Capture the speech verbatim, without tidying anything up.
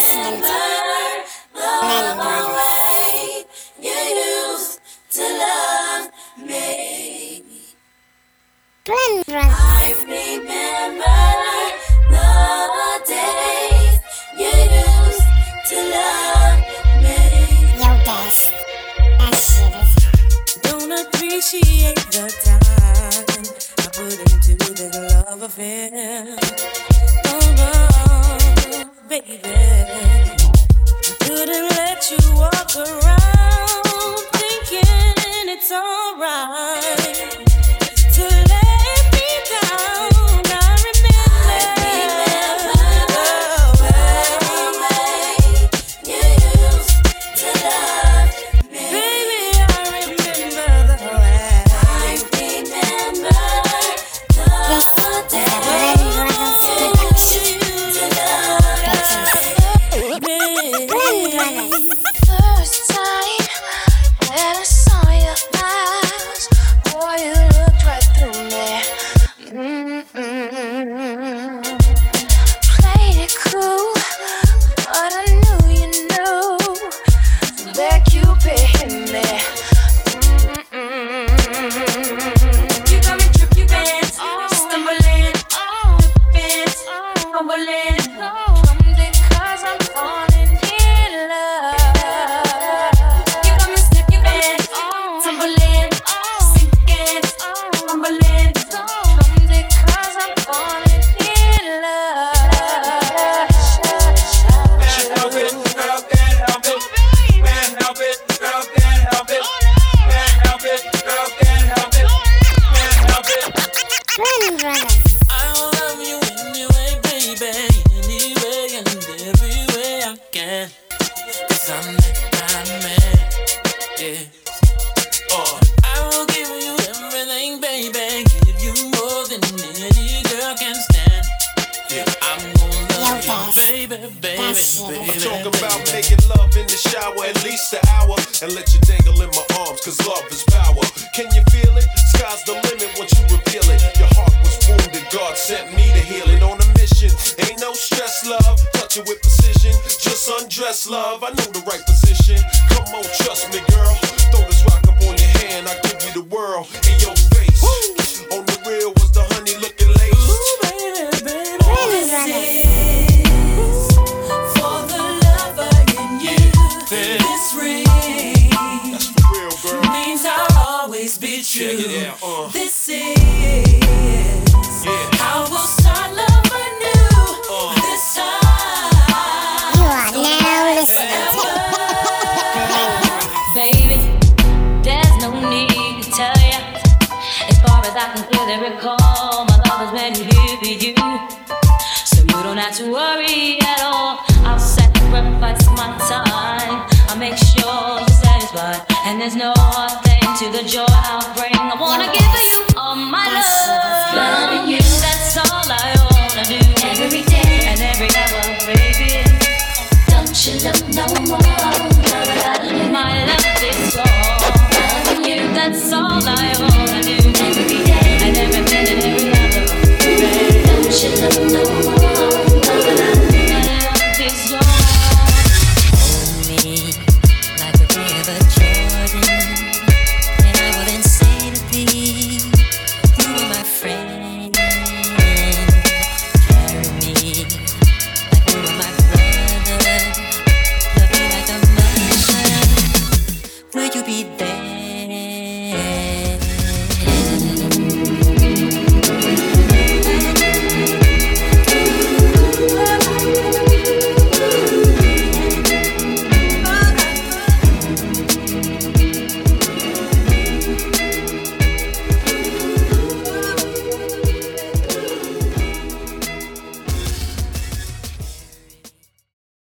listening to Blend Brothers. You used to love me. Blend Brothers. I remember the days you used to love me. Yo, Des, that shit is. Don't appreciate the time I put into this love affair. Oh, baby, I couldn't let you walk around thinking it's alright to let me down. I remember, the way you used to love me. Baby, I remember the way. I remember the This is a Blend Brothers production. Blend Brothers. First time that I saw your eyes, boy, you looked right through me. Mm-mm. Played it cool, but I knew you knew that Cupid hit me. Mm-mm. You got me trippy bands, stumbling, fits, fumbling. Because I'm falling in love. You got me slipping, tumbling, sinking, fumbling. Because I'm falling in love. Can't help it, girl, can't help it. Can't help it, girl, can't help it. Can't help it, girl, can't help it. Can't help it. Blend Brothers. I'll love you anyway, baby, anyway and every way I can. Cause I'm that kind of man, yeah. Oh, I will give you everything, baby, give you more than any girl can stand. Yeah, I'm gonna love Yo, you, Des, baby, baby, that shit baby, is. I'm talking about making love in the shower at least an hour and let you dangle in my arms, cause love is power. Can you feel it? Sky's the limit once you reveal it. Your heart was wounded, God sent me to heal it. On a mission, ain't no stress, love. Touch it with precision, just undress, love. I know the right position. Come on, trust me, girl. Throw this rock up on your hand, I give you the world in your face. On the real was the honey looking lace. Ooh, baby, baby, Blend this Brothers. is for the lover in you. This ring That's for real, girl. means I'll always be true. Check it out, uh. This is Yeah. how we'll start love anew. Uh. This time, You are now listening to Blend Brothers. Baby, there's no need to tell ya. As far as I can clearly recall, my love has been here for you. So you don't have to worry at all. I'll sacrifice my time. I'll make sure you're satisfied. And there's no hard thing to the joy I'll bring. I wanna give you all my love.